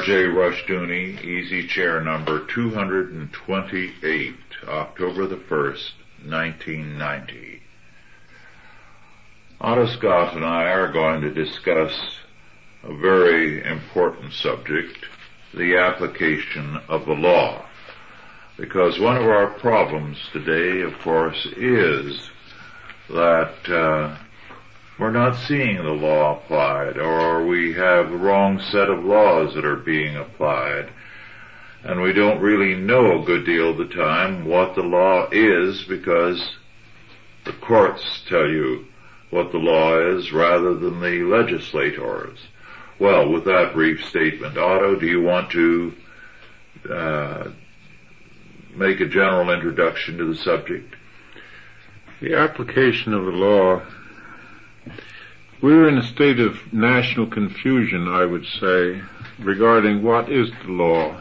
R.J. Rushdoony, easy chair number 228, October the 1st, 1990. Otto Scott and I are going to discuss a very important subject, the application of the law. Because one of our problems today, of course, is that we're not seeing the law applied, or we have the wrong set of laws that are being applied, and we don't really know a good deal of the time what the law is, because the courts tell you what the law is rather than the legislators. Well, with that brief statement, Otto, do you want to make a general introduction to the subject? The application of the law. We're in a state of national confusion, I would say, regarding what is the law.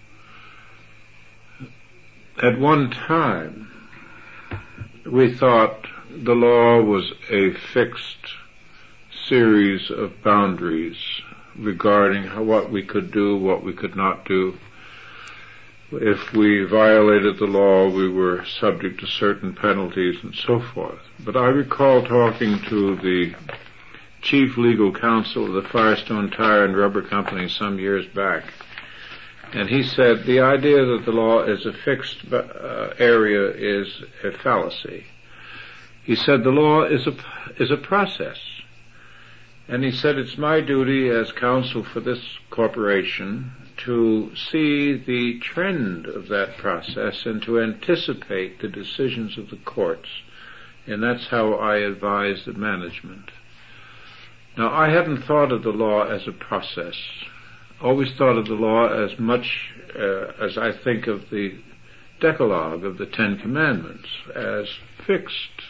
At one time, we thought the law was a fixed series of boundaries regarding what we could do, what we could not do. If we violated the law, we were subject to certain penalties and so forth. But I recall talking to the chief legal counsel of the Firestone Tire and Rubber Company some years back, and he said the idea that the law is a fixed area is a fallacy. He said the law is a process, and he said it's my duty as counsel for this corporation to see the trend of that process and to anticipate the decisions of the courts, and that's how I advise the management. Now, I hadn't thought of the law as a process. Always thought of the law as much as I think of the Decalogue of the Ten Commandments, as fixed.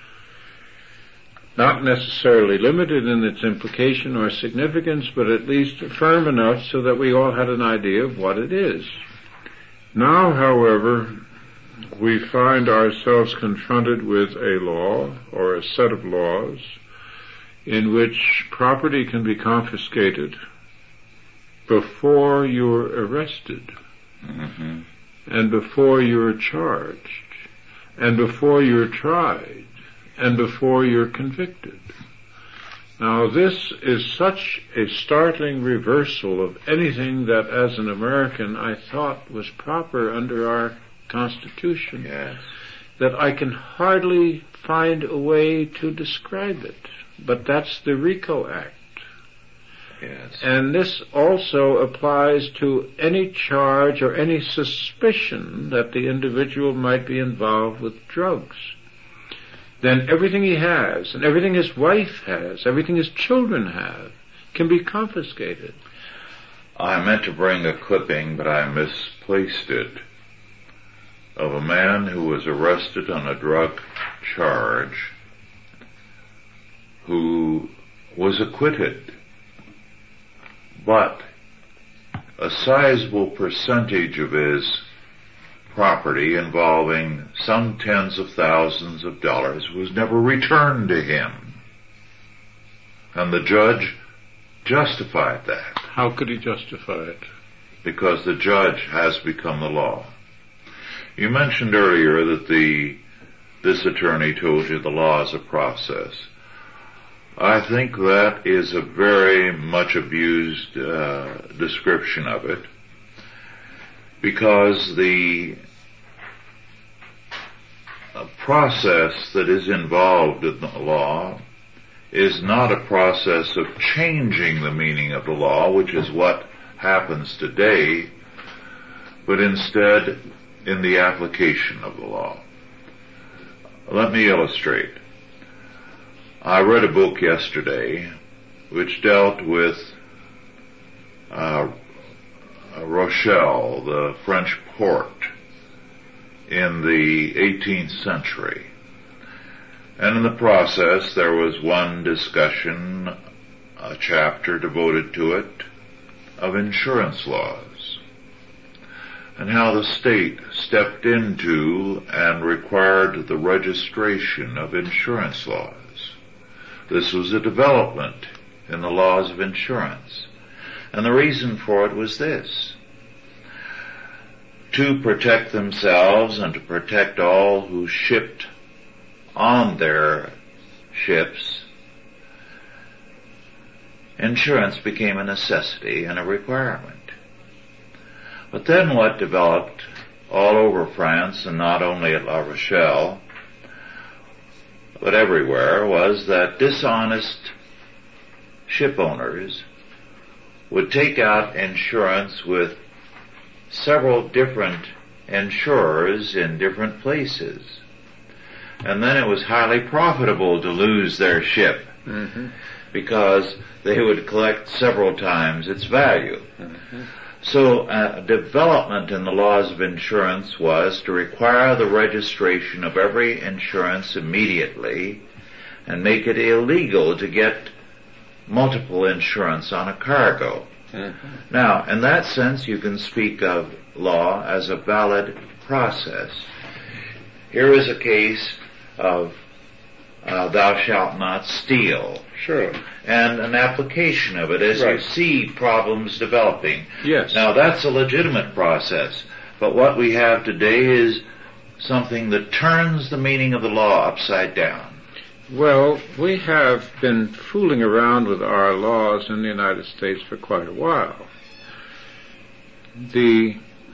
Not necessarily limited in its implication or significance, but at least firm enough so that we all had an idea of what it is. Now, however, we find ourselves confronted with a law or a set of laws in which property can be confiscated before you're arrested, and before you're charged, and before you're tried, and before you're convicted. Now, this is such a startling reversal of anything that, as an American, I thought was proper under our Constitution, that I can hardly find a way to describe it. But that's the RICO Act. Yes. And this also applies to any charge or any suspicion that the individual might be involved with drugs. Then everything he has, and everything his wife has, everything his children have, can be confiscated. I meant to bring a clipping, but I misplaced it, of a man who was arrested on a drug charge who was acquitted, but a sizable percentage of his property, involving some tens of thousands of dollars, was never returned to him. And the judge justified that. How could he justify it? Because the judge has become the law. You mentioned earlier that this attorney told you the law is a process. I think that is a very much abused description of it, because the process that is involved in the law is not a process of changing the meaning of the law, which is what happens today, but instead in the application of the law. Let me illustrate. I read a book yesterday which dealt with Rochelle, the French port, in the 18th century. And in the process there was one discussion, a chapter devoted to it, of insurance laws, and how the state stepped into and required the registration of insurance laws. This was a development in the laws of insurance. And the reason for it was this: to protect themselves and to protect all who shipped on their ships, insurance became a necessity and a requirement. But then what developed all over France, and not only at La Rochelle, but everywhere, was that dishonest ship owners would take out insurance with several different insurers in different places. And then it was highly profitable to lose their ship, because they would collect several times its value. So development in the laws of insurance was to require the registration of every insurance immediately and make it illegal to get multiple insurance on a cargo. Now, in that sense, you can speak of law as a valid process. Here is a case of thou shalt not steal. Sure. And an application of it as you see problems developing. Yes. Now, that's a legitimate process. But what we have today is something that turns the meaning of the law upside down. Well, we have been fooling around with our laws in the United States for quite a while. The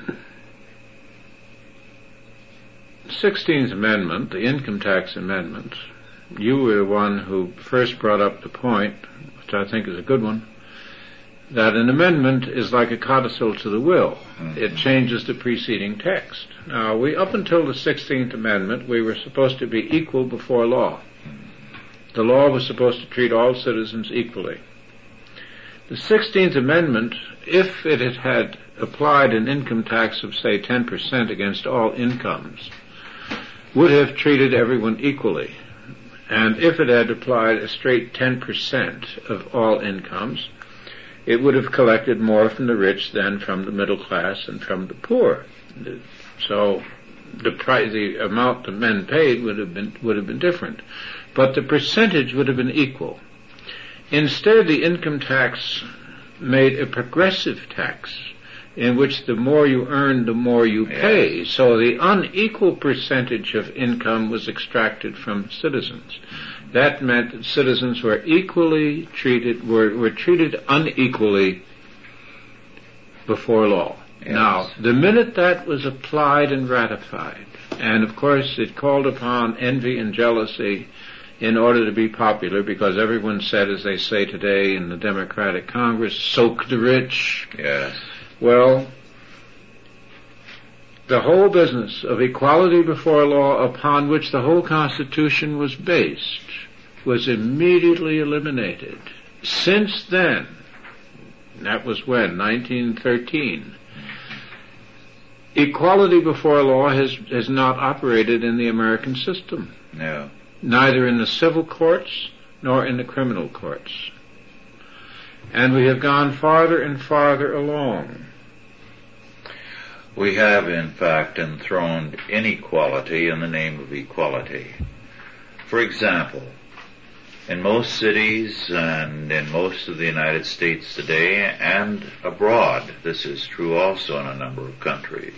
16th Amendment, the Income Tax Amendment, you were the one who first brought up the point, which I think is a good one, that an amendment is like a codicil to the will. It changes the preceding text. Now, up until the 16th Amendment, we were supposed to be equal before law. The law was supposed to treat all citizens equally. The 16th Amendment, if it had applied an income tax of, say, 10% against all incomes, would have treated everyone equally. And if it had applied a straight 10% of all incomes, it would have collected more from the rich than from the middle class and from the poor. So the amount the men paid would have been different. But the percentage would have been equal. Instead, the income tax made a progressive tax in which the more you earn, the more you pay. Yes. So the unequal percentage of income was extracted from citizens. That meant that citizens were equally treated, were treated unequally before law. Yes. Now, the minute that was applied and ratified, and of course it called upon envy and jealousy in order to be popular, because everyone said, as they say today in the Democratic Congress, soak the rich. Yes. Well, the whole business of equality before law, upon which the whole Constitution was based, was immediately eliminated. Since then, that was when, 1913, equality before law has not operated in the American system. No. Neither in the civil courts nor in the criminal courts. And we have gone farther and farther along. We have, in fact, enthroned inequality in the name of equality. For example, in most cities and in most of the United States today and abroad, this is true also in a number of countries,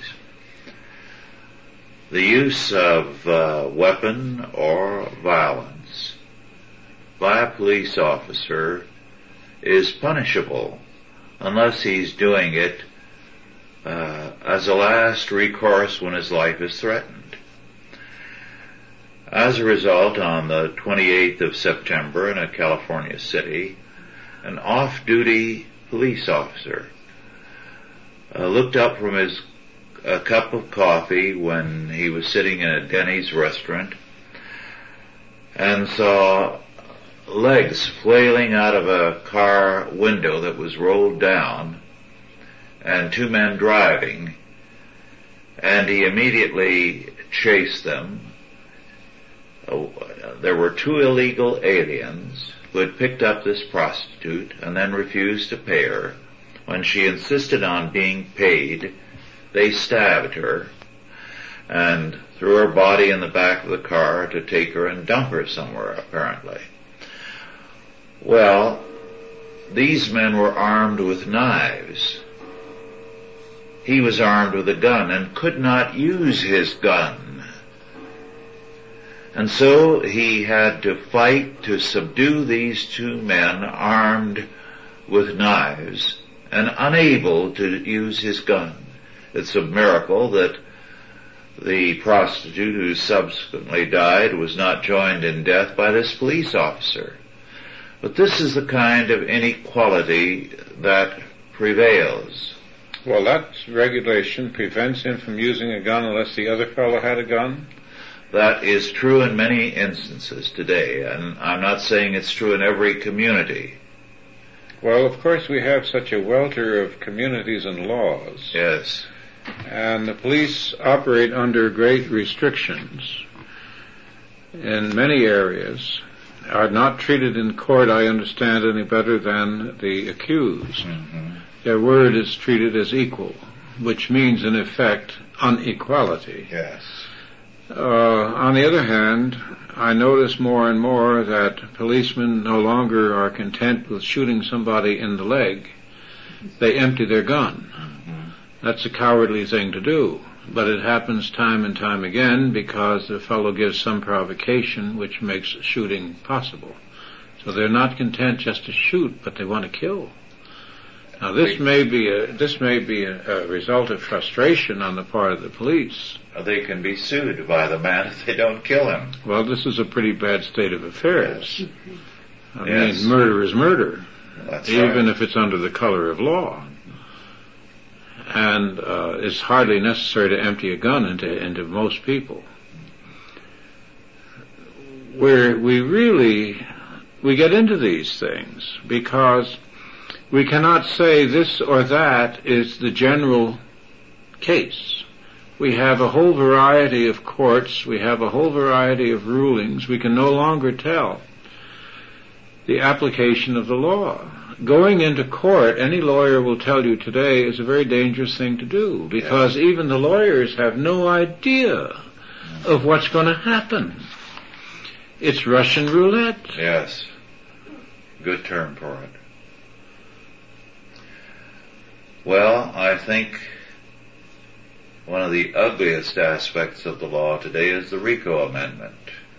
the use of weapon or violence by a police officer is punishable unless he's doing it as a last recourse when his life is threatened. As a result, on the 28th of September in a California city, an off-duty police officer looked up from his cup of coffee when he was sitting in a Denny's restaurant and saw legs flailing out of a car window that was rolled down and two men driving, and he immediately chased them. There were two illegal aliens who had picked up this prostitute and then refused to pay her. When she insisted on being paid, they stabbed her and threw her body in the back of the car to take her and dump her somewhere, apparently. Well, these men were armed with knives. He was armed with a gun and could not use his gun. And so he had to fight to subdue these two men armed with knives and unable to use his gun. It's a miracle that the prostitute who subsequently died was not joined in death by this police officer. But this is the kind of inequality that prevails. Well, that regulation prevents him from using a gun unless the other fellow had a gun? That is true in many instances today, and I'm not saying it's true in every community. Well, of course we have such a welter of communities and laws. Yes. And the police operate under great restrictions in many areas, are not treated in court, I understand, any better than the accused. Mm-hmm. Their word is treated as equal, which means, in effect, unequality. Yes. On the other hand, I notice more and more that policemen no longer are content with shooting somebody in the leg. They empty their gun. Mm-hmm. That's a cowardly thing to do, but it happens time and time again because the fellow gives some provocation which makes shooting possible. So they're not content just to shoot, but they want to kill. Now this may be a result of frustration on the part of the police. They can be sued by the man if they don't kill him. Well, this is a pretty bad state of affairs. Yes. I mean, murder is murder, That's even right. if it's under the color of law. And it's hardly necessary to empty a gun into most people. We get into these things because we cannot say this or that is the general case. We have a whole variety of courts, we have a whole variety of rulings. We can no longer tell the application of the law. Going into court, any lawyer will tell you today, is a very dangerous thing to do because even the lawyers have no idea of what's going to happen. It's Russian roulette. Yes. Good term for it. Well, I think one of the ugliest aspects of the law today is the RICO Amendment.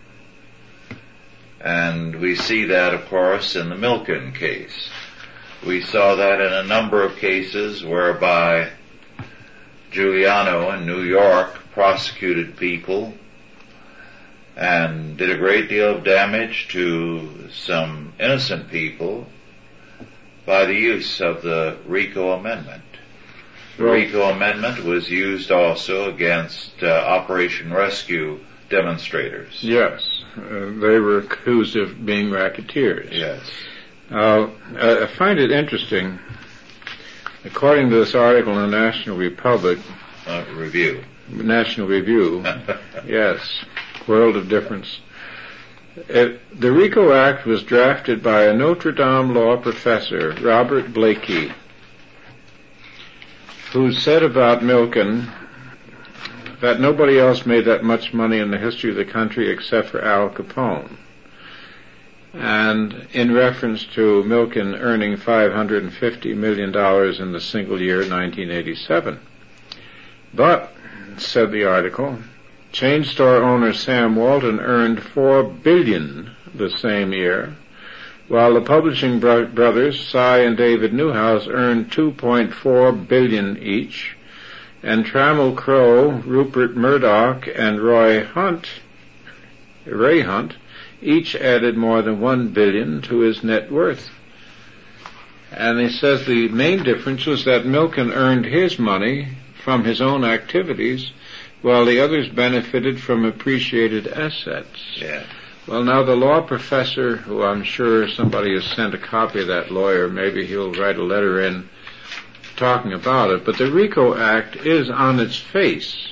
And we see that, of course, in the Milken case. We saw that in a number of cases whereby Giuliano in New York prosecuted people and did a great deal of damage to some innocent people by the use of the RICO Amendment. The RICO Amendment was used also against Operation Rescue demonstrators. Yes, they were accused of being racketeers. Yes. I find it interesting, according to this article in the National Review. National Review, yes, World of Difference. The RICO Act was drafted by a Notre Dame law professor, Robert Blakey, who said about Milken that nobody else made that much money in the history of the country except for Al Capone. And in reference to Milken earning $550 million in the single year 1987. But, said the article, chain store owner Sam Walton earned $4 billion the same year, while the publishing brothers, Cy and David Newhouse, earned $2.4 billion each, and Trammell Crow, Rupert Murdoch, and Ray Hunt, each added more than $1 billion to his net worth. And he says the main difference was that Milken earned his money from his own activities, while the others benefited from appreciated assets. Yeah. Well, now the law professor, who I'm sure somebody has sent a copy of that lawyer, maybe he'll write a letter in talking about it, but the RICO Act is on its face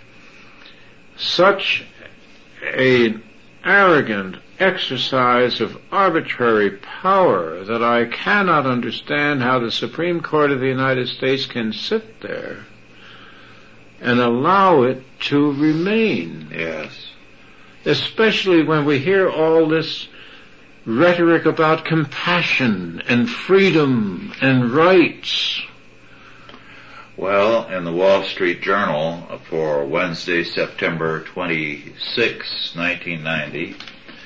such an arrogant exercise of arbitrary power that I cannot understand how the Supreme Court of the United States can sit there and allow it to remain. Yes. Especially when we hear all this rhetoric about compassion and freedom and rights. Well, in the Wall Street Journal for Wednesday, September 26, 1990,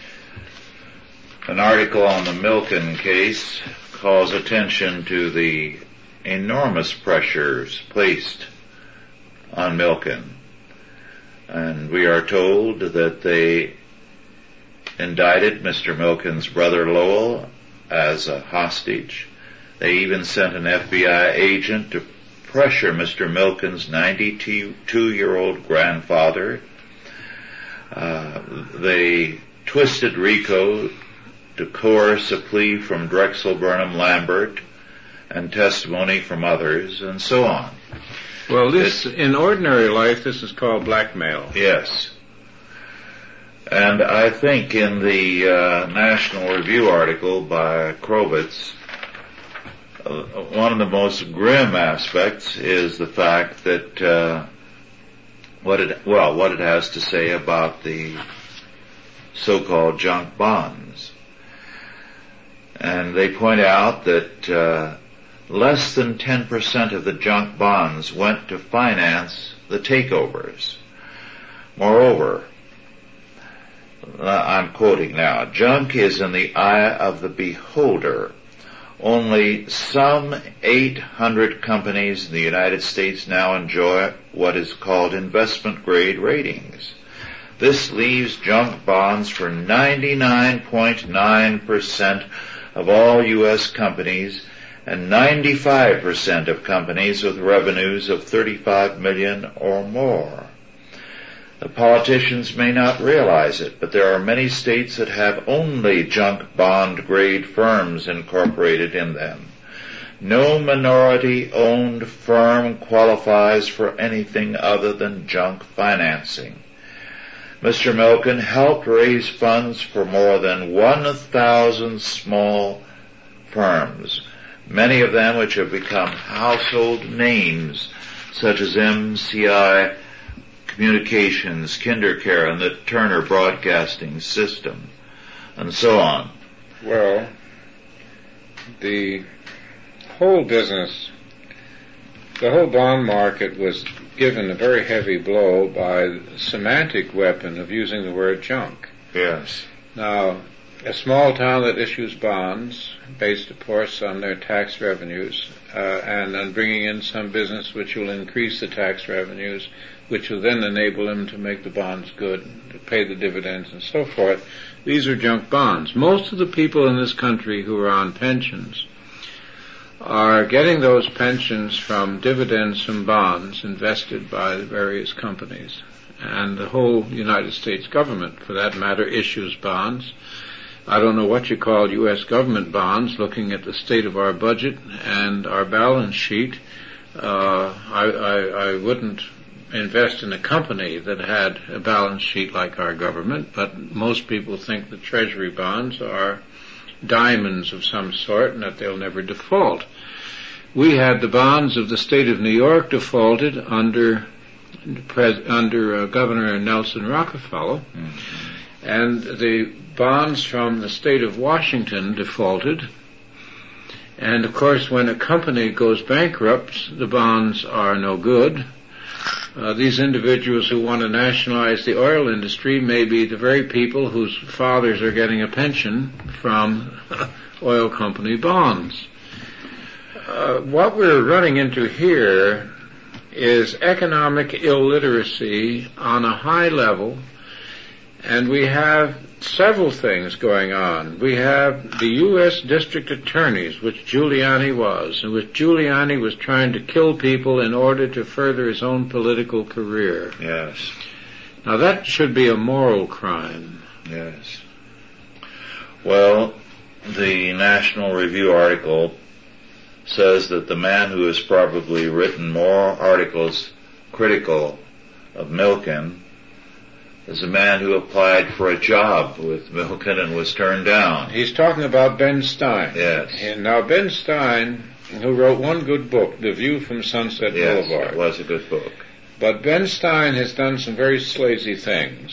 an article on the Milken case calls attention to the enormous pressures placed on Milken. And we are told that they indicted Mr. Milken's brother Lowell as a hostage. They even sent an FBI agent to pressure Mr. Milken's 92-year-old grandfather. They twisted RICO to coerce a plea from Drexel Burnham Lambert and testimony from others, and so on. Well, in ordinary life, this is called blackmail. Yes. And I think in the National Review article by Krovitz, one of the most grim aspects is the fact that what it has to say about the so-called junk bonds. And they point out that less than 10% of the junk bonds went to finance the takeovers. Moreover, I'm quoting now, junk is in the eye of the beholder. Only some 800 companies in the United States now enjoy what is called investment-grade ratings. This leaves junk bonds for 99.9% of all U.S. companies and 95% of companies with revenues of $35 million or more. The politicians may not realize it, but there are many states that have only junk bond grade firms incorporated in them. No minority-owned firm qualifies for anything other than junk financing. Mr. Milken helped raise funds for more than 1,000 small firms, many of them which have become household names, such as MCI Communications, KinderCare, and the Turner Broadcasting System, and so on. Well, the whole business, the whole bond market was given a very heavy blow by the semantic weapon of using the word junk. Yes. Now, a small town that issues bonds, based of course on their tax revenues, and on bringing in some business which will increase the tax revenues, which will then enable them to make the bonds good, to pay the dividends and so forth. These are junk bonds. Most of the people in this country who are on pensions are getting those pensions from dividends from bonds invested by the various companies. And the whole United States government, for that matter, issues bonds. I don't know what you call U.S. government bonds, looking at the state of our budget and our balance sheet. I wouldn't invest in a company that had a balance sheet like our government, but most people think that treasury bonds are diamonds of some sort and that they'll never default. We had the bonds of the state of New York defaulted under Governor Nelson Rockefeller, and the bonds from the state of Washington defaulted. And of course, when a company goes bankrupt, the bonds are no good. These individuals who want to nationalize the oil industry may be the very people whose fathers are getting a pension from oil company bonds. What we're running into here is economic illiteracy on a high level, and we have several things going on. We have the U.S. district attorneys, which Giuliani was, and which Giuliani was trying to kill people in order to further his own political career. Yes. Now that should be a moral crime. Yes. Well, the National Review article says that the man who has probably written more articles critical of Milken is a man who applied for a job with Milken and was turned down. He's talking about Ben Stein. Yes. And now Ben Stein, who wrote one good book, The View from Sunset Boulevard. Yes, it was a good book. But Ben Stein has done some very slazy things.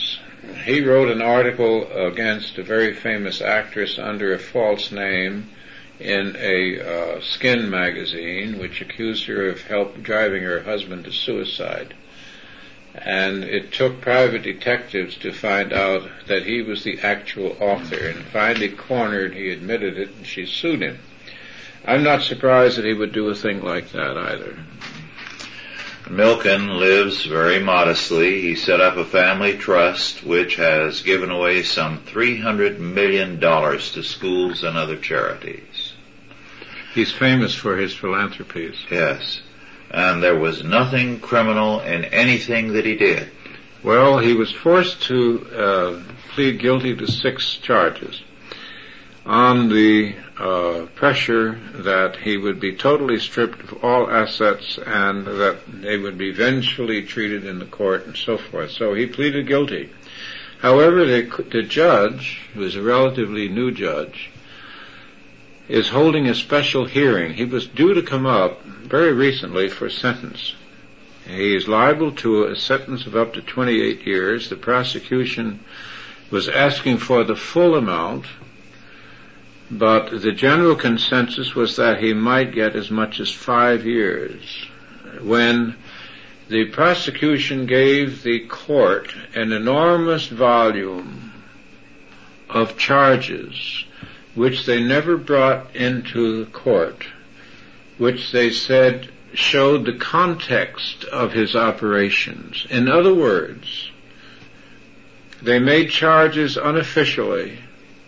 he wrote an article against a very famous actress under a false name in a skin magazine, which accused her of driving her husband to suicide. And it took private detectives to find out that he was the actual author, and finally cornered, he admitted it, and she sued him. I'm not surprised that he would do a thing like that either. Milken lives very modestly. He set up a family trust which has given away some $300 million to schools and other charities. He's famous for his philanthropies. Yes. And there was nothing criminal in anything that he did. Well, he was forced to plead guilty to 6 charges on the pressure that he would be totally stripped of all assets and that they would be vengefully treated in the court and so forth. So he pleaded guilty. However, the judge, who is a relatively new judge, is holding a special hearing. He was due to come up very recently for sentence. He is liable to a sentence of up to 28 years. The prosecution was asking for the full amount, but the general consensus was that he might get as much as 5 years. When the prosecution gave the court an enormous volume of charges which they never brought into the court, which they said showed the context of his operations. In other words, they made charges unofficially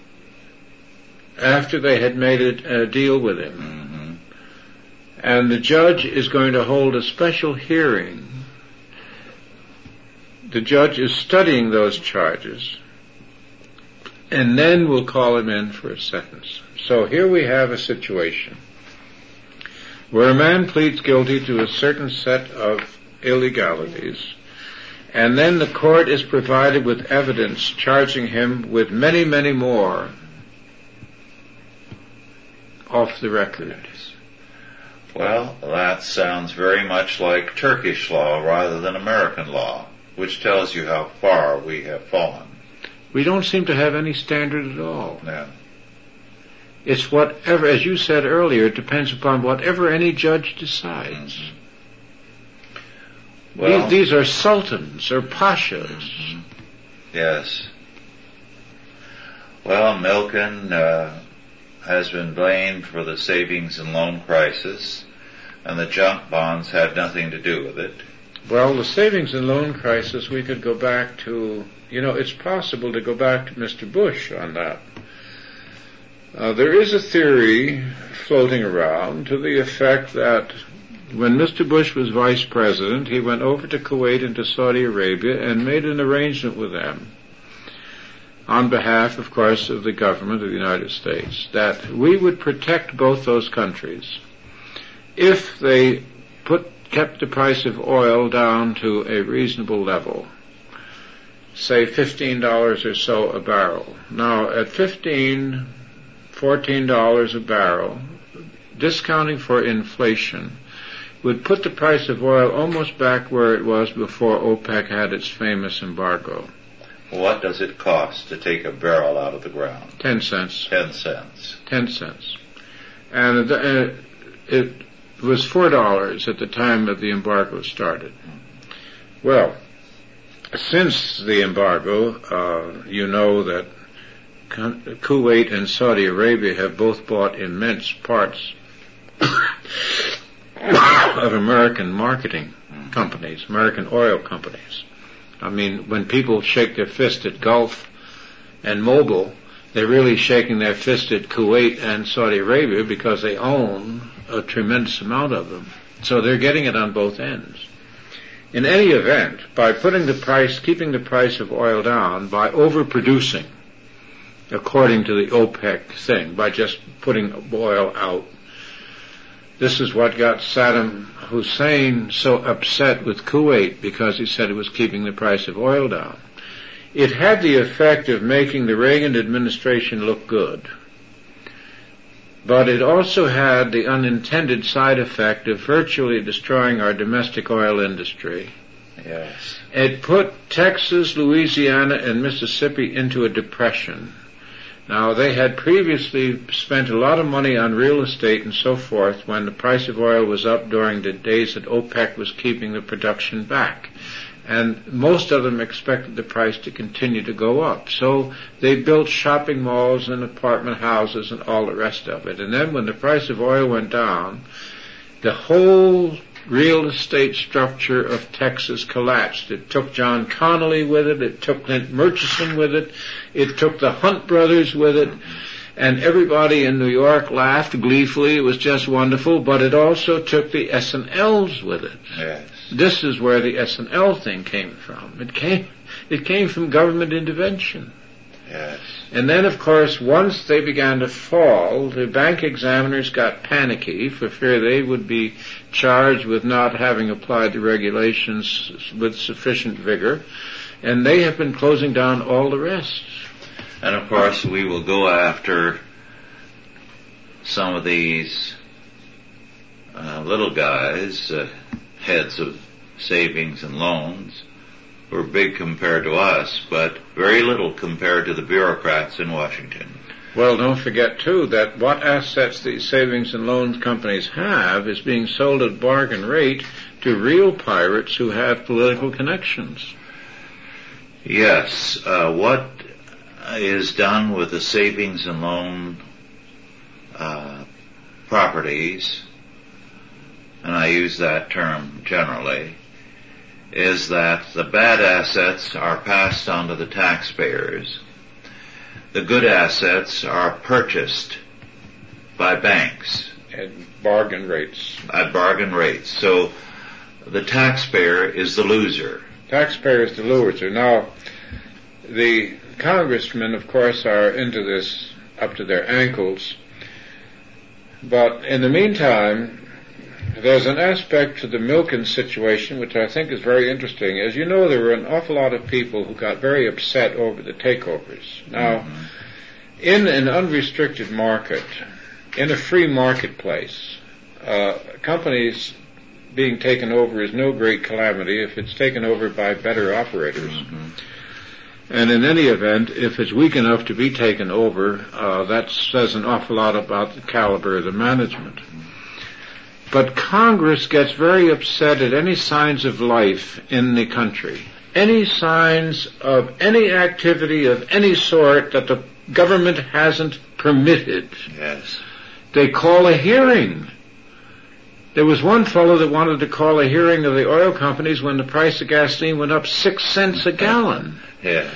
after they had made a deal with him. Mm-hmm. And the judge is going to hold a special hearing. The judge is studying those charges, and then we'll call him in for a sentence. So here we have a situation where a man pleads guilty to a certain set of illegalities, and then the court is provided with evidence charging him with many, many more off the record. Well, that sounds very much like Turkish law rather than American law, which tells you how far we have fallen. We don't seem to have any standard at all. No. It's whatever, as you said earlier, it depends upon whatever any judge decides. Mm-hmm. Well, these are sultans or pashas. Mm-hmm. Yes. Well, Milken has been blamed for the savings and loan crisis, and the junk bonds had nothing to do with it. Well, the savings and loan crisis, we could go back to, it's possible to go back to Mr. Bush on that. There is a theory floating around to the effect that when Mr. Bush was vice president, he went over to Kuwait and to Saudi Arabia and made an arrangement with them on behalf, of course, of the government of the United States, that we would protect both those countries if they kept the price of oil down to a reasonable level, say $15 or so a barrel. Now, at $14 a barrel, discounting for inflation, would put the price of oil almost back where it was before OPEC had its famous embargo. What does it cost to take a barrel out of the ground? 10 cents. 10 cents. 10 cents. And it was $4 at the time that the embargo started. Well, since the embargo, you know that Kuwait and Saudi Arabia have both bought immense parts of American marketing companies, American oil companies. I mean, when people shake their fist at Gulf and Mobil, they're really shaking their fist at Kuwait and Saudi Arabia because they own a tremendous amount of them. So they're getting it on both ends. In any event, by keeping the price of oil down, by overproducing, according to the OPEC thing, by just putting oil out, this is what got Saddam Hussein so upset with Kuwait, because he said it was keeping the price of oil down. It had the effect of making the Reagan administration look good. But it also had the unintended side effect of virtually destroying our domestic oil industry Yes. It put Texas, Louisiana, and Mississippi into a depression. Now, they had previously spent a lot of money on real estate and so forth when the price of oil was up during the days that OPEC was keeping the production back. And most of them expected the price to continue to go up. So they built shopping malls and apartment houses and all the rest of it. And then when the price of oil went down, the whole real estate structure of Texas collapsed. It took John Connolly with it. It took Clint Murchison with it. It took the Hunt brothers with it. And everybody in New York laughed gleefully. It was just wonderful. But it also took the S&Ls with it. Yes. This is where the S&L thing came from. It came from government intervention. Yes. And then, of course, once they began to fall, the bank examiners got panicky for fear they would be charged with not having applied the regulations with sufficient vigor, and they have been closing down all the rest. And of course, we will go after some of these little guys, heads of savings and loans, who are big compared to us, but very little compared to the bureaucrats in Washington. Well, don't forget, too, that what assets these savings and loan companies have is being sold at bargain rate to real pirates who have political connections. Yes. What is done with the savings and loan properties, and I use that term generally, is that the bad assets are passed on to the taxpayers. The good assets are purchased by banks. At bargain rates. At bargain rates. So the taxpayer is the loser. Taxpayer is the loser. Now, the congressmen, of course, are into this up to their ankles. But in the meantime, there's an aspect to the Milken situation which I think is very interesting. As you know, there were an awful lot of people who got very upset over the takeovers. Now, in an unrestricted market, in a free marketplace, companies being taken over is no great calamity if it's taken over by better operators. And in any event, if it's weak enough to be taken over, that says an awful lot about the caliber of the management. But Congress gets very upset at any signs of life in the country. Any signs of any activity of any sort that the government hasn't permitted. Yes. They call a hearing. There was one fellow that wanted to call a hearing of the oil companies when the price of gasoline went up 6 cents a gallon. Yes.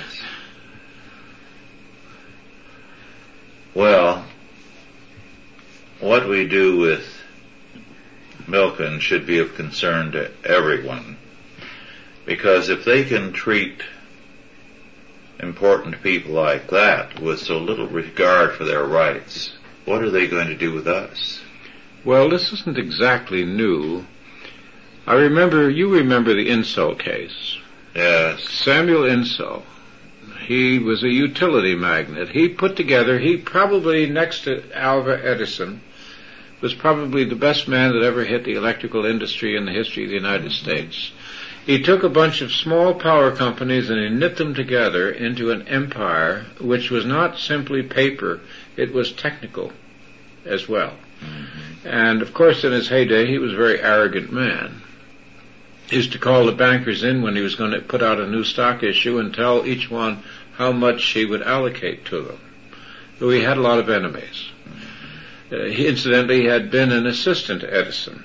Well, what we do with Milken should be of concern to everyone, because if they can treat important people like that with so little regard for their rights, what are they going to do with us? Well, this isn't exactly new. You remember the Insull case. Yes. Samuel Insull. He was a utility magnate. He probably, next to Alva Edison, was probably the best man that ever hit the electrical industry in the history of the United States. He took a bunch of small power companies and he knit them together into an empire which was not simply paper, it was technical as well. And of course in his heyday he was a very arrogant man. He used to call the bankers in when he was going to put out a new stock issue and tell each one how much he would allocate to them. So he had a lot of enemies. He incidentally had been an assistant to Edison.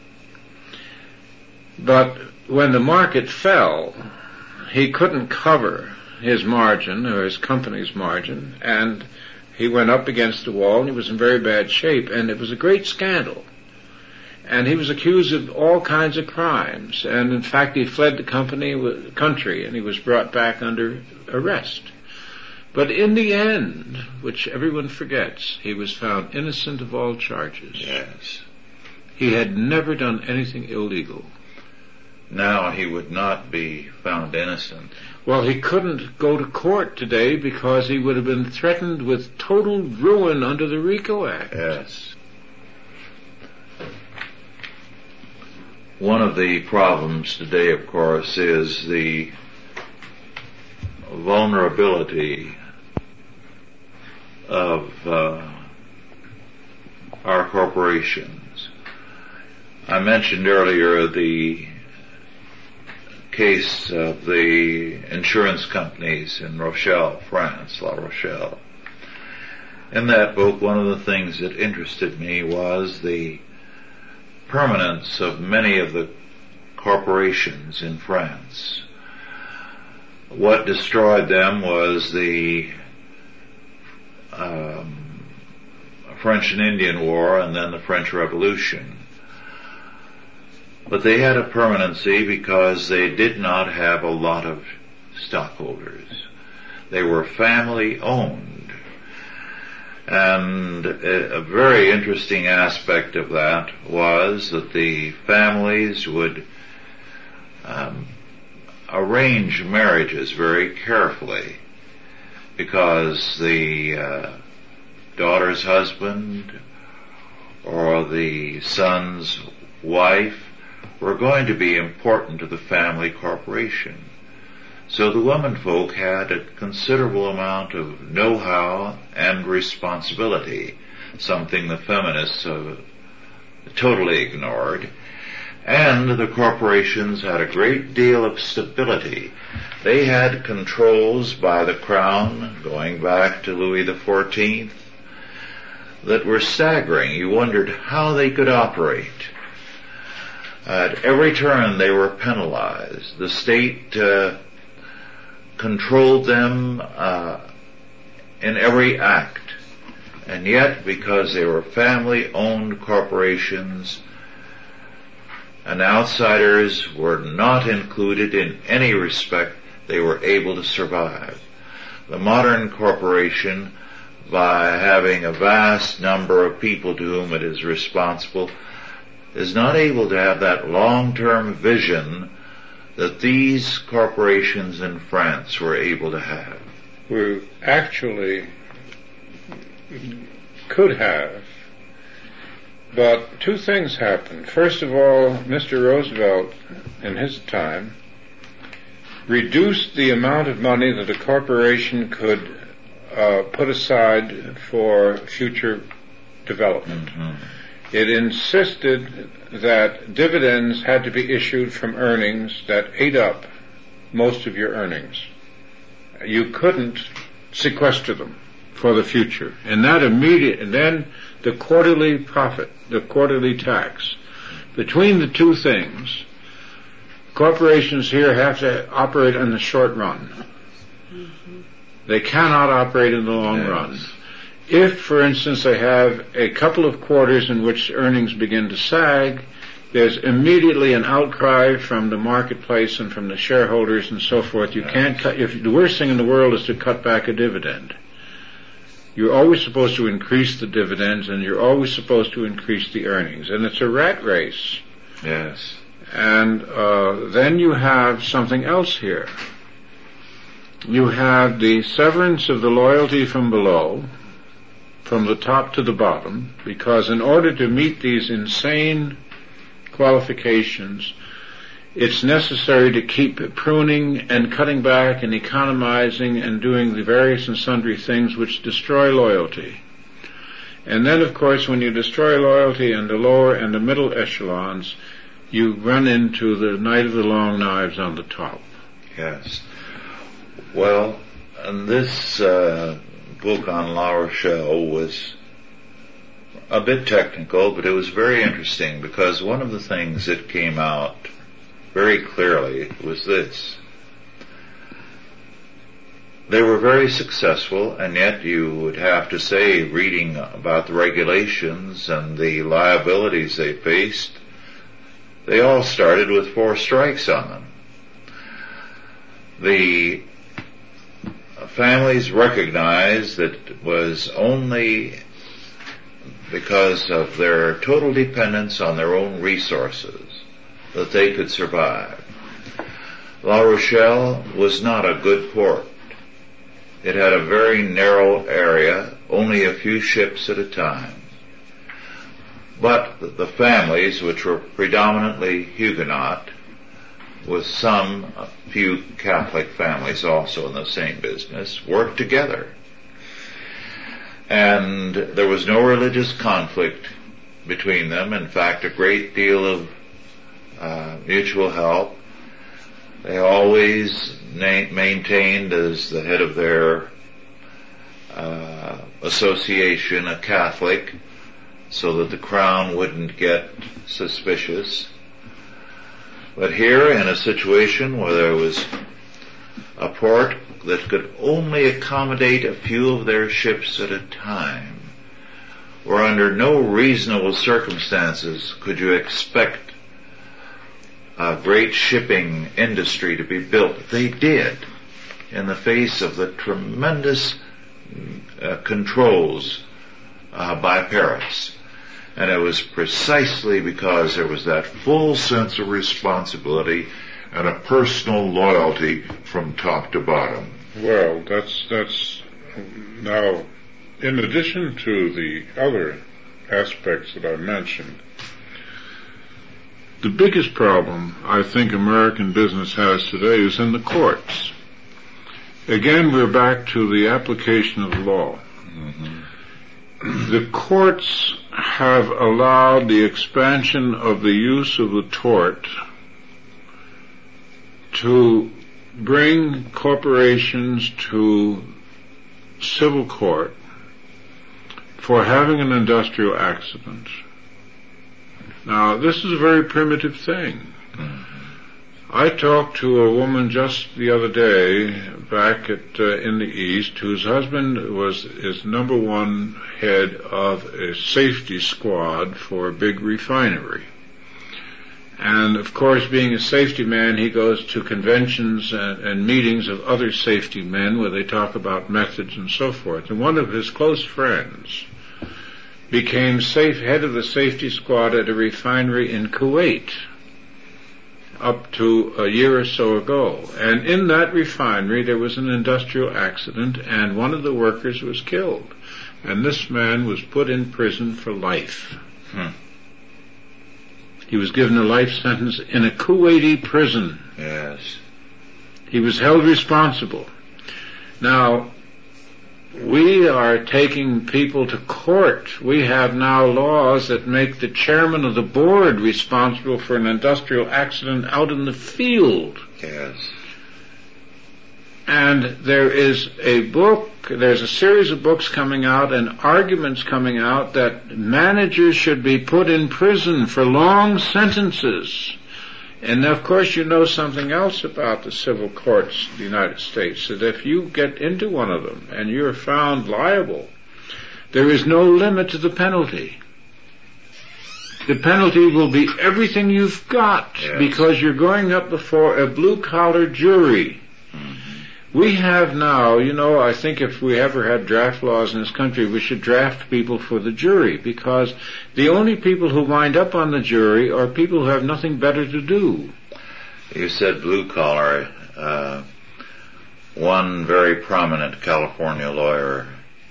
But when the market fell, he couldn't cover his margin, or his company's margin, and he went up against the wall and he was in very bad shape, and it was a great scandal. And he was accused of all kinds of crimes, and in fact he fled the country and he was brought back under arrest. But in the end, which everyone forgets, he was found innocent of all charges. Yes. He had never done anything illegal. Now he would not be found innocent. Well, he couldn't go to court today because he would have been threatened with total ruin under the RICO Act. Yes. One of the problems today, of course, is the vulnerability of our corporations. I mentioned earlier the case of the insurance companies in Rochelle, France, La Rochelle. In that book, one of the things that interested me was the permanence of many of the corporations in France. What destroyed them was the French and Indian War and then the French Revolution. But they had a permanency because they did not have a lot of stockholders. They were family owned. And a very interesting aspect of that was that the families would arrange marriages very carefully, because the daughter's husband or the son's wife were going to be important to the family corporation. So the womenfolk had a considerable amount of know-how and responsibility, something the feminists totally ignored. And the corporations had a great deal of stability. They had controls by the crown, going back to Louis XIV, that were staggering. You wondered how they could operate. At every turn they were penalized. The state controlled them in every act. And yet, because they were family-owned corporations, and outsiders were not included in any respect, they were able to survive. The modern corporation, by having a vast number of people to whom it is responsible, is not able to have that long-term vision that these corporations in France were able to have. We actually could have, but two things happened. First of all, Mr. Roosevelt, in his time, reduced the amount of money that a corporation could put aside for future development. Mm-hmm. It insisted that dividends had to be issued from earnings that ate up most of your earnings. You couldn't sequester them for the future. And then the quarterly profit, the quarterly tax. Between the two things, corporations here have to operate in the short run. Mm-hmm. They cannot operate in the long run. If, for instance, they have a couple of quarters in which earnings begin to sag, there's immediately an outcry from the marketplace and from the shareholders and so forth. You can't cut. If the worst thing in the world is to cut back a dividend. You're always supposed to increase the dividends, and you're always supposed to increase the earnings. And it's a rat race. Yes. And then you have something else here. You have the severance of the loyalty from below, from the top to the bottom, because in order to meet these insane qualifications, it's necessary to keep pruning and cutting back and economizing and doing the various and sundry things which destroy loyalty. And then, of course, when you destroy loyalty in the lower and the middle echelons, you run into the night of the long knives on the top. Yes. Well, and this book on La Rochelle was a bit technical, but it was very interesting, because one of the things that came out very clearly was this. They were very successful, and yet you would have to say, reading about the regulations and the liabilities they faced, they all started with 4 strikes on them. The families recognized that it was only because of their total dependence on their own resources that they could survive. La Rochelle was not a good port. It had a very narrow area, only a few ships at a time. But the families, which were predominantly Huguenot, with a few Catholic families also in the same business, worked together. And there was no religious conflict between them. In fact, a great deal of mutual help. They always maintained as the head of their association a Catholic, so that the crown wouldn't get suspicious. But here, in a situation where there was a port that could only accommodate a few of their ships at a time, where under no reasonable circumstances could you expect a great shipping industry to be built, they did, in the face of the tremendous controls by Paris. And it was precisely because there was that full sense of responsibility and a personal loyalty from top to bottom. Well, that's now, in addition to the other aspects that I mentioned, the biggest problem I think American business has today is in the courts. Again, we're back to the application of law. Mm-hmm. The courts have allowed the expansion of the use of the tort to bring corporations to civil court for having an industrial accident. Now, this is a very primitive thing. Mm-hmm. I talked to a woman just the other day back in the East whose husband is number one head of a safety squad for a big refinery. And of course, being a safety man, he goes to conventions and meetings of other safety men where they talk about methods and so forth. And one of his close friends became head of the safety squad at a refinery in Kuwait up to a year or so ago. And in that refinery there was an industrial accident and one of the workers was killed. And this man was put in prison for life. He was given a life sentence in a Kuwaiti prison. Yes. He was held responsible. Now, we are taking people to court. We have now laws that make the chairman of the board responsible for an industrial accident out in the field. Yes. And there's a series of books coming out and arguments coming out that managers should be put in prison for long sentences. And of course you know something else about the civil courts of the United States, that if you get into one of them and you're found liable, there is no limit to the penalty. The penalty will be everything you've got. Yes. Because you're going up before a blue-collar jury. We have now, I think if we ever had draft laws in this country, we should draft people for the jury, because the only people who wind up on the jury are people who have nothing better to do. You said blue collar. One very prominent California lawyer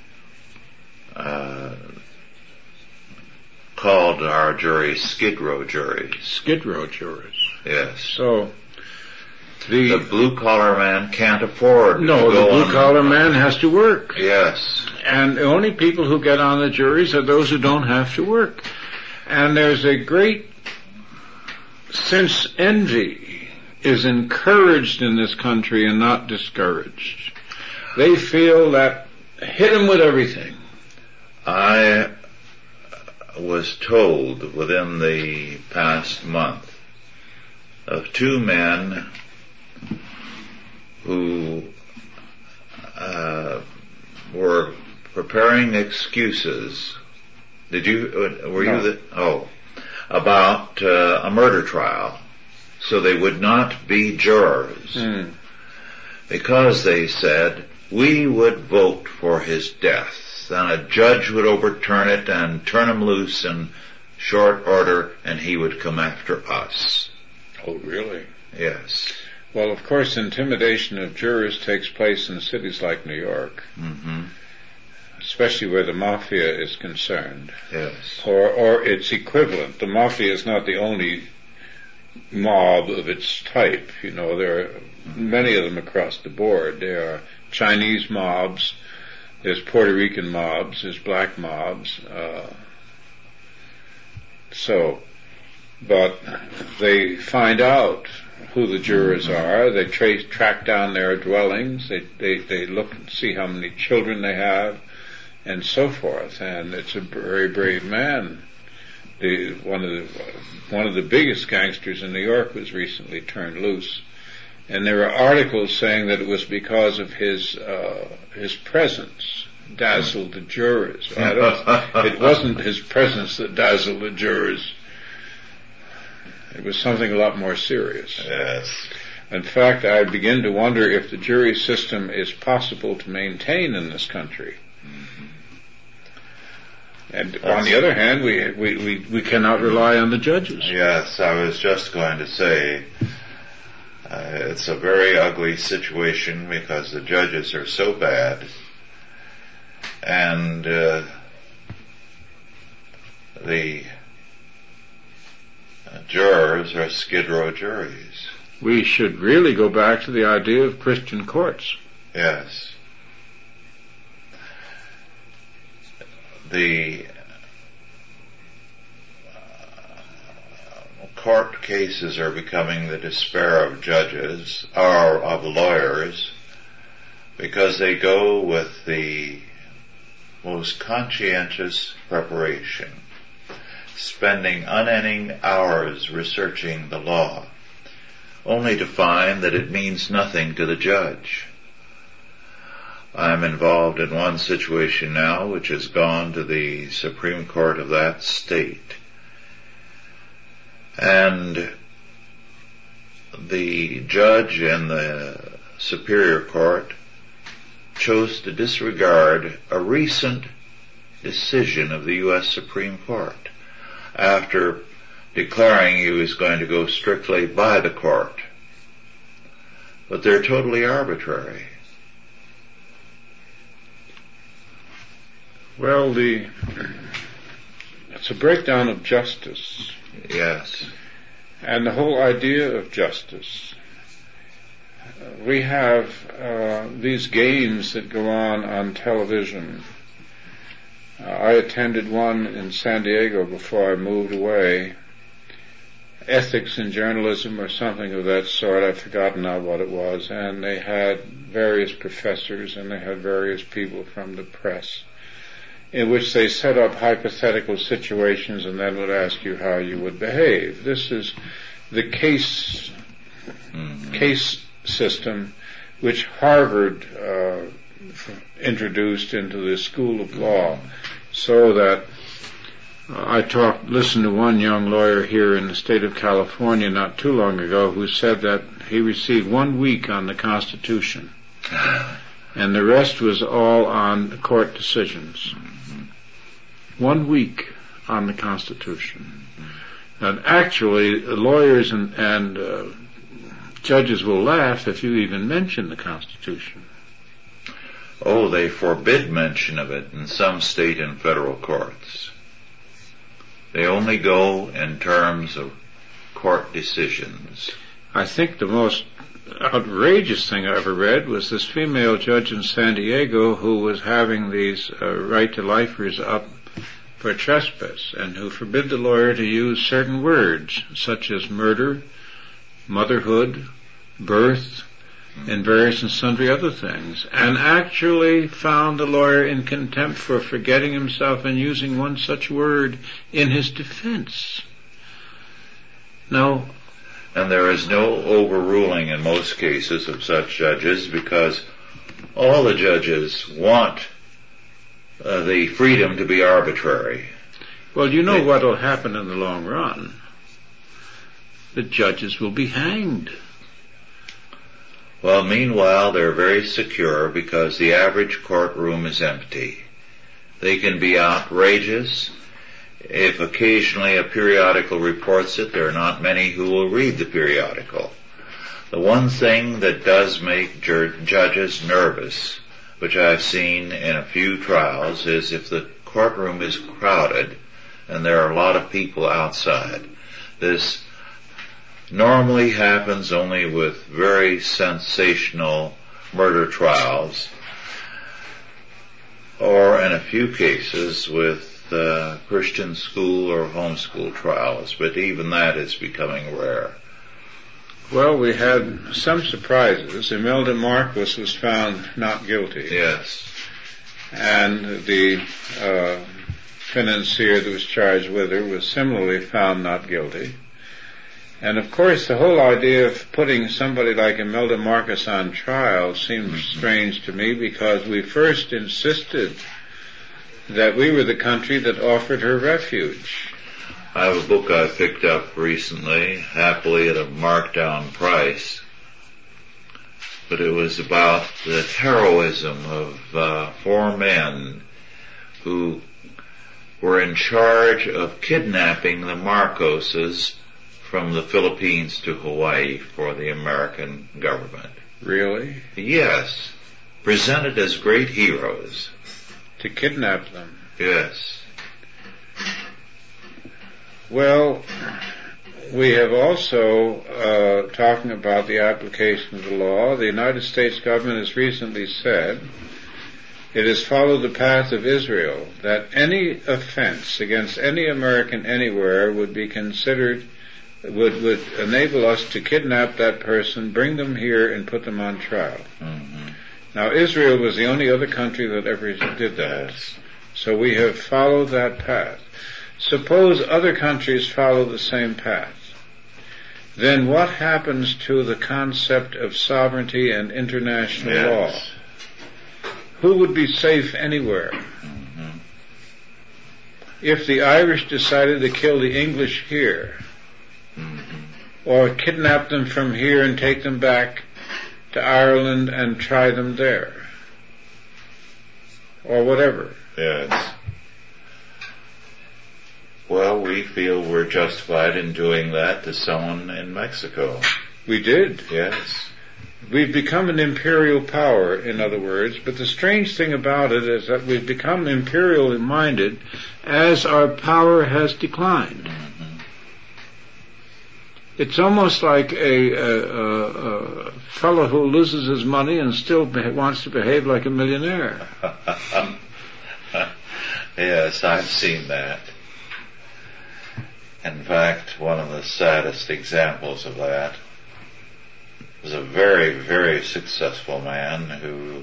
called our juries Skid Row juries. Skid Row juries. Yes. So the blue-collar man can't afford No, the blue-collar man has to work. Yes. And the only people who get on the juries are those who don't have to work. And there's a great, since envy is encouraged in this country and not discouraged, they feel that hit them with everything. I was told within the past month of two men who were preparing excuses. About a murder trial, so they would not be jurors. Because they said, we would vote for his death, and a judge would overturn it and turn him loose in short order, and he would come after us. Oh, really? Yes. Well, of course, intimidation of jurors takes place in cities like New York. Mm-hmm. especially where the mafia is concerned. Yes. Or its equivalent. The mafia is not the only mob of its type. There are many of them across the board. There are Chinese mobs, there's Puerto Rican mobs, there's black mobs. But they find out who the jurors are. They track down their dwellings. They look and see how many children they have, and so forth. And it's a very brave man. One of the biggest gangsters in New York was recently turned loose, and there are articles saying that it was because of his presence dazzled the jurors. It wasn't his presence that dazzled the jurors. It was something a lot more serious. Yes. In fact, I begin to wonder if the jury system is possible to maintain in this country. And on the other hand, we cannot rely on the judges. Yes, I was just going to say, it's a very ugly situation because the judges are so bad, and the jurors are Skid Row juries. We should really go back to the idea of Christian courts. Yes. The court cases are becoming the despair of judges, or of lawyers, because they go with the most conscientious preparation, spending unending hours researching the law, only to find that it means nothing to the judge. I'm involved in one situation now which has gone to the Supreme Court of that state. And the judge in the Superior Court chose to disregard a recent decision of the U.S. Supreme Court after declaring he was going to go strictly by the court. But they're totally arbitrary. Well, it's a breakdown of justice. Yes. And the whole idea of justice. We have these games that go on television. I attended one in San Diego before I moved away. Ethics in journalism or something of that sort. I've forgotten now what it was. And they had various professors and they had various people from the press, in which they set up hypothetical situations and then would ask you how you would behave. This is the case system which Harvard introduced into the School of Law, so that listened to one young lawyer here in the state of California not too long ago who said that he received 1 week on the Constitution and the rest was all on court decisions. 1 week on the Constitution. And actually, lawyers and judges will laugh if you even mention the Constitution. Oh, they forbid mention of it in some state and federal courts. They only go in terms of court decisions. I think the most outrageous thing I ever read was this female judge in San Diego who was having these right-to-lifers up for trespass, and who forbid the lawyer to use certain words, such as murder, motherhood, birth, and various and sundry other things, and actually found the lawyer in contempt for forgetting himself and using one such word in his defense. Now, and there is no overruling in most cases of such judges, because all the judges want the freedom to be arbitrary. Well, you know what will happen in the long run. The judges will be hanged. Well, meanwhile, they're very secure because the average courtroom is empty. They can be outrageous. If occasionally a periodical reports it, there are not many who will read the periodical. The one thing that does make judges nervous which I've seen in a few trials, is if the courtroom is crowded and there are a lot of people outside. This normally happens only with very sensational murder trials, or in a few cases with Christian school or homeschool trials, but even that is becoming rare. Well, we had some surprises. Imelda Marcos was found not guilty. Yes. And the financier that was charged with her was similarly found not guilty. And of course the whole idea of putting somebody like Imelda Marcos on trial seems strange to me, because we first insisted that we were the country that offered her refuge. I have a book I picked up recently, happily at a markdown price, but it was about the heroism of 4 men who were in charge of kidnapping the Marcoses from the Philippines to Hawaii for the American government. Really? Yes. Presented as great heroes. To kidnap them? Yes. Well, we have also, talking about the application of the law, the United States government has recently said it has followed the path of Israel, that any offense against any American anywhere would be considered, would enable us to kidnap that person, bring them here, and put them on trial. Mm-hmm. Now, Israel was the only other country that ever did that. Yes. So we have followed that path. Suppose other countries follow the same path. Then what happens to the concept of sovereignty and international law? Who would be safe anywhere? Mm-hmm. If the Irish decided to kill the English here, or kidnap them from here and take them back to Ireland and try them there, or whatever. Yes. Well, we feel we're justified in doing that to someone in Mexico. We did. Yes. We've become an imperial power, in other words, but the strange thing about it is that we've become imperially minded as our power has declined. Mm-hmm. It's almost like a fellow who loses his money and still wants to behave like a millionaire. Yes, I've seen that. In fact, one of the saddest examples of that was a very, very successful man who,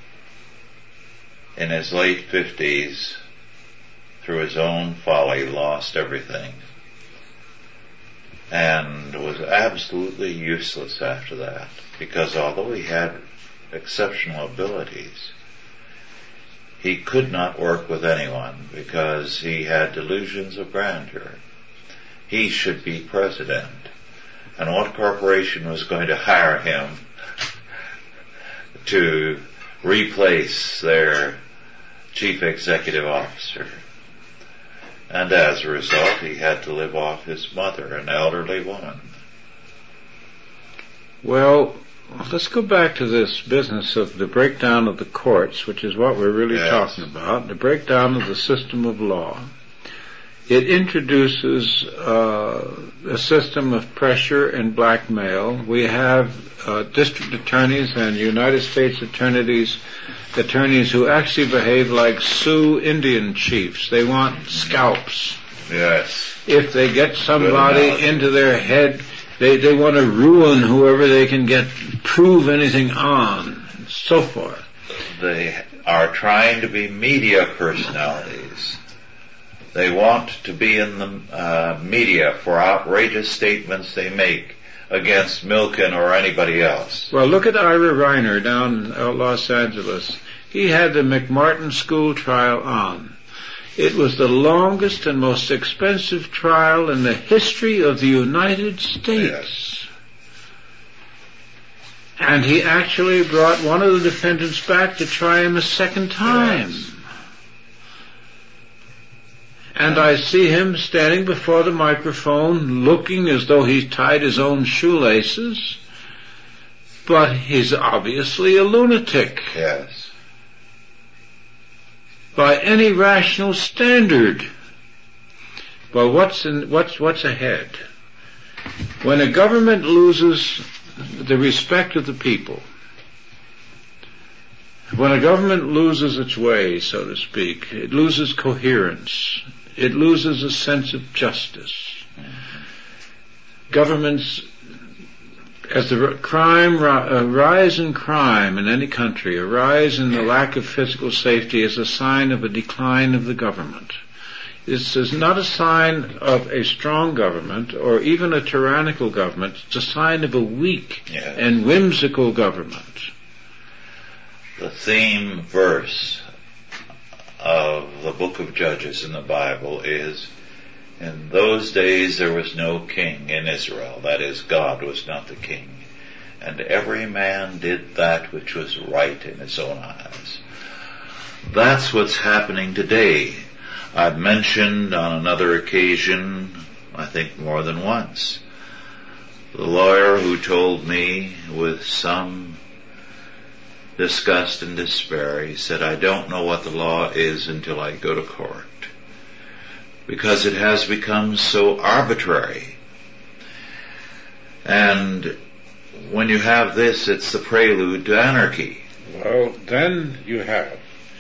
in his late 50s, through his own folly, lost everything, and was absolutely useless after that, because although he had exceptional abilities, he could not work with anyone because he had delusions of grandeur. He should be president. And what corporation was going to hire him to replace their chief executive officer? And as a result, he had to live off his mother, an elderly woman. Well, let's go back to this business of the breakdown of the courts, which is what we're really talking about, the breakdown of the system of law. It introduces a system of pressure and blackmail. We have district attorneys and United States attorneys who actually behave like Sioux Indian chiefs. They want scalps. Yes. If they get somebody into their head, they want to ruin whoever they can get, prove anything on, and so forth. They are trying to be media personalities. They want to be in the media for outrageous statements they make against Milken or anybody else. Well, look at Ira Reiner down in Los Angeles. He had the McMartin School trial on. It was the longest and most expensive trial in the history of the United States. Yes. And he actually brought one of the defendants back to try him a second time. Yes. And I see him standing before the microphone looking as though he's tied his own shoelaces, but he's obviously a lunatic. Yes. by any rational standard. Well, what's ahead? When a government loses the respect of the people, when a government loses its way, so to speak, it loses coherence, it loses a sense of justice. Governments, as the rise in crime in any country, a rise in the lack of physical safety is a sign of a decline of the government. This is not a sign of a strong government or even a tyrannical government. It's a sign of a weak and whimsical government. The theme verse of the book of Judges in the Bible is, in those days there was no king in Israel, that is, God was not the king, and every man did that which was right in his own eyes. That's what's happening today. I've mentioned on another occasion, I think more than once, the lawyer who told me with some disgust and despair, he said, I don't know what the law is until I go to court, because it has become so arbitrary. And when you have this, it's the prelude to anarchy. Well, then you have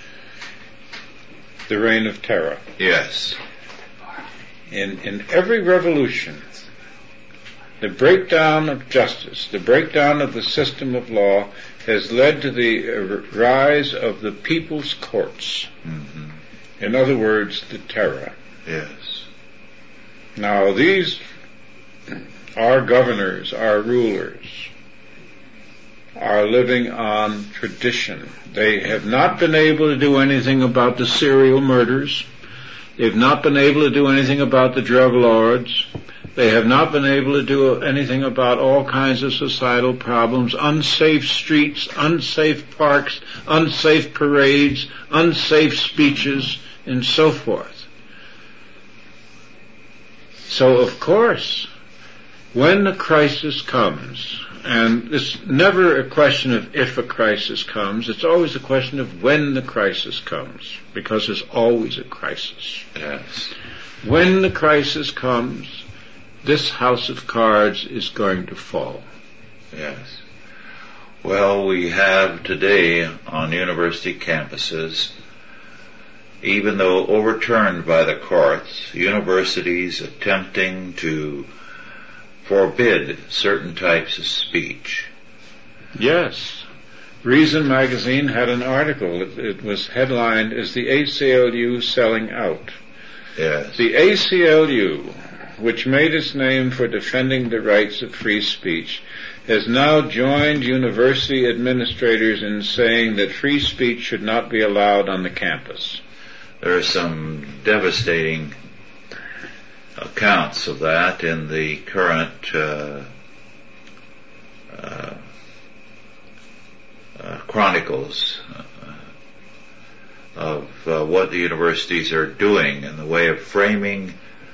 the reign of terror. Yes. In every revolution, the breakdown of justice, the breakdown of the system of law has led to the rise of the people's courts. Mm-hmm. In other words, the terror. Yes. Now these, our governors, our rulers, are living on tradition. They have not been able to do anything about the serial murders. They've not been able to do anything about the drug lords. They have not been able to do anything about all kinds of societal problems, unsafe streets, unsafe parks, unsafe parades, unsafe speeches, and so forth. So, of course, when the crisis comes, and it's never a question of if a crisis comes, it's always a question of when the crisis comes, because there's always a crisis. Yes. When the crisis comes, this house of cards is going to fall. Yes. Well, we have today on university campuses, even though overturned by the courts, universities attempting to forbid certain types of speech. Yes. Reason magazine had an article. It was headlined as the ACLU selling out. Yes. The ACLU, which made its name for defending the rights of free speech, has now joined university administrators in saying that free speech should not be allowed on the campus. There are some devastating accounts of that in the current chronicles of what the universities are doing in the way of framing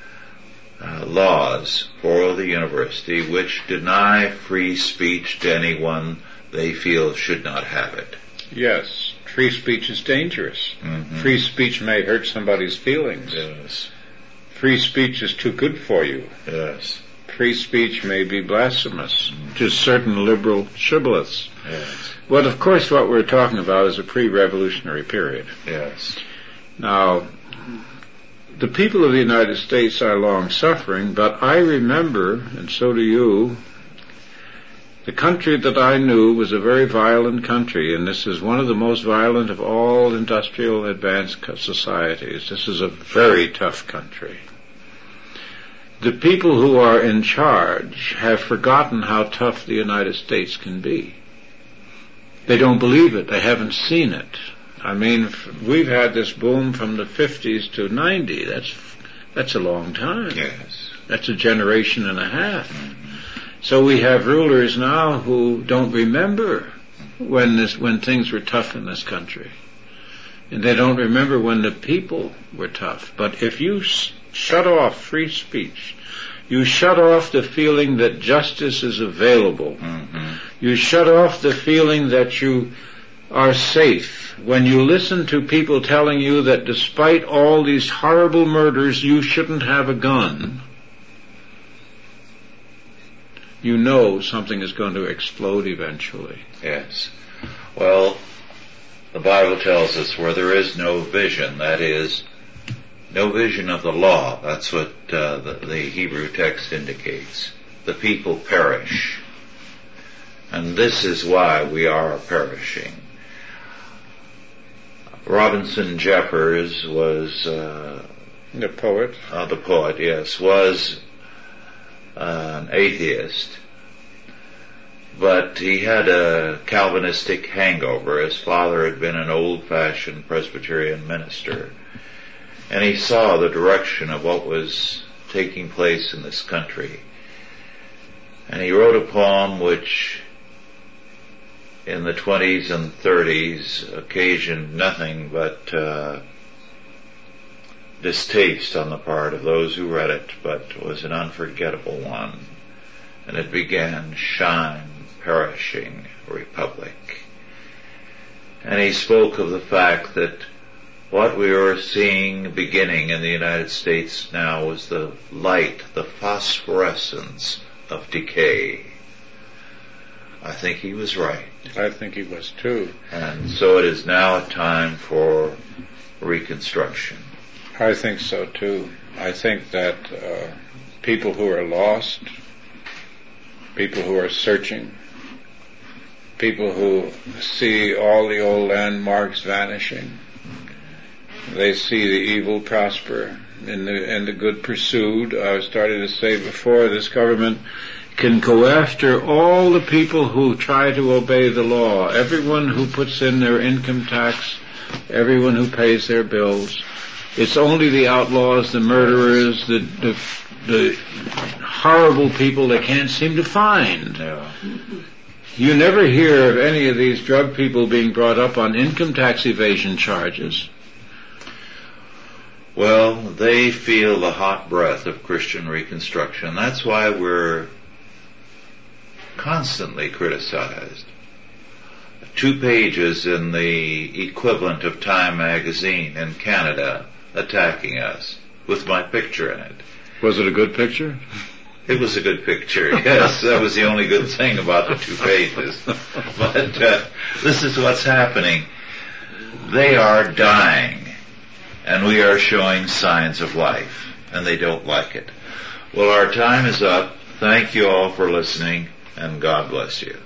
laws for the university which deny free speech to anyone they feel should not have it. Yes, free speech is dangerous. Mm-hmm. Free speech may hurt somebody's feelings. Yes. Free speech is too good for you. Yes. Free speech may be blasphemous to certain liberal shibboleths. Yes. But of course what we're talking about is a pre-revolutionary period. Yes. Now, the people of the United States are long suffering, but I remember, and so do you, the country that I knew was a very violent country, and this is one of the most violent of all industrial advanced societies. This is a very tough country. The people who are in charge have forgotten how tough the United States can be. They don't believe it. They haven't seen it. I mean, we've had this boom from the 50s to 90. That's a long time. Yes. That's a generation and a half. Mm-hmm. So we have rulers now who don't remember when things were tough in this country. And they don't remember when the people were tough. But if you shut off free speech, you shut off the feeling that justice is available. Mm-hmm. You shut off the feeling that you are safe, when you listen to people telling you that despite all these horrible murders you shouldn't have a gun, you know something is going to explode eventually. Yes. Well, the Bible tells us where there is no vision, that is, no vision of the law, that's what the Hebrew text indicates. The people perish. And this is why we are perishing. Robinson Jeffers was The poet? The poet, yes, was an atheist, but he had a Calvinistic hangover. His father had been an old-fashioned Presbyterian minister, and he saw the direction of what was taking place in this country. And he wrote a poem which in the 20s and 30s occasioned nothing but distaste on the part of those who read it, but was an unforgettable one. And it began, "Shine, Perishing Republic." And he spoke of the fact that what we were seeing beginning in the United States now was the light, the phosphorescence of decay. I think he was right. I think he was too. And so it is now a time for reconstruction. I think so too. I think that people who are lost, people who are searching, people who see all the old landmarks vanishing, they see the evil prosper and the good pursued. I started to say before, this government can go after all the people who try to obey the law, everyone who puts in their income tax, everyone who pays their bills. It's only the outlaws, the murderers, the horrible people they can't seem to find. Yeah. You never hear of any of these drug people being brought up on income tax evasion charges. Well, they feel the hot breath of Christian Reconstruction. That's why we're constantly criticized. 2 pages in the equivalent of Time magazine in Canada attacking us with my picture in it. Was it a good picture? It was a good picture, yes. That was the only good thing about the 2 pages. But this is what's happening. They are dying, and we are showing signs of life, and they don't like it. Well, our time is up. Thank you all for listening, and God bless you.